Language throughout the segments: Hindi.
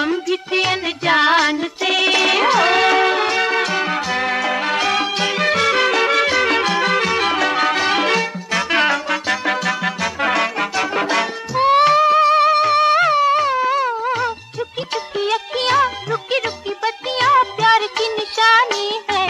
हम भी थे अनजान से हो। छुपी छुपी अखियाँ, रुकी रुकी बत्तियाँ, प्यार की निशानी है।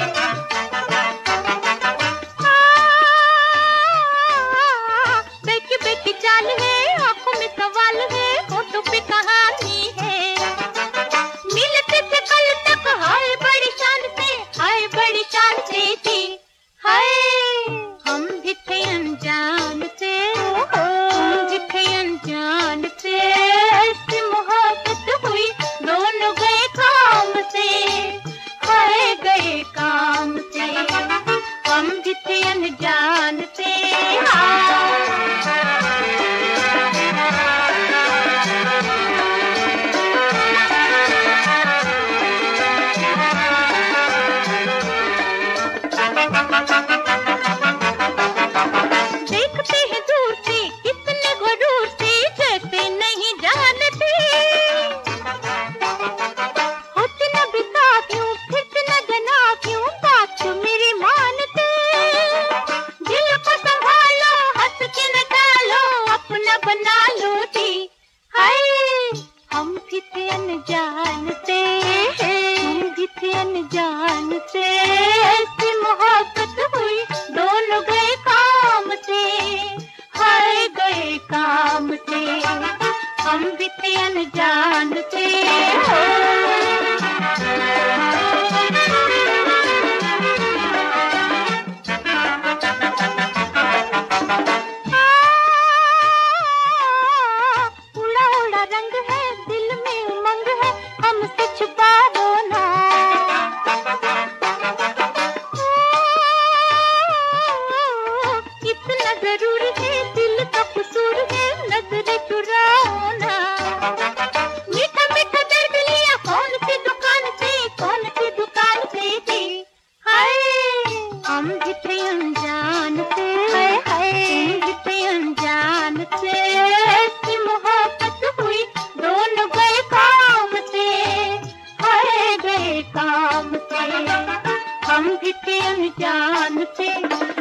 बैठी बैठी चाल है, आंखों में सवाल है, होठों पे कहानी है। मिलते थे कल तक, हाय बड़ी शान से, हाय बड़ी शान से थी। हाय हम भी थे अनजान से, हम भी थे अनजान से। ऐसी मोहब्बत हुई, दोनों गए काम से, हाय गए काम से। हम भी थे अनजान से। देखते हैं दूर से, कितने गुरूर से, जैसे नहीं जानते। होते न बिता क्यों, फिर न जना क्यों, बात तो मेरी मानते। दिल को संभालो, हंस के न डालो, अपना बना लो जी। हाय हम भी थे अनजान से, हम भी थे अनजान से। ऐसी मोहब्बत हुई, दोनों गए काम से, हाय गए काम से। हम भी थे अनजान से हो। उड़ा उड़ा रंग है, दिल में उमंग है, हमसे छुपाओ ना। इतना जरूर है, दिल का कसूर है, नजरें चुराओ ना। मीठा मीठा दर्द लिया, कौन सी दुकान से, कौन सी दुकान से थी। हाय हम भी थे अनजान से, हम भी थे अनजान से। ऐसी मोहब्बत हुई, दोनों गए काम से, हाय गए काम से। हम भी थे अनजान से।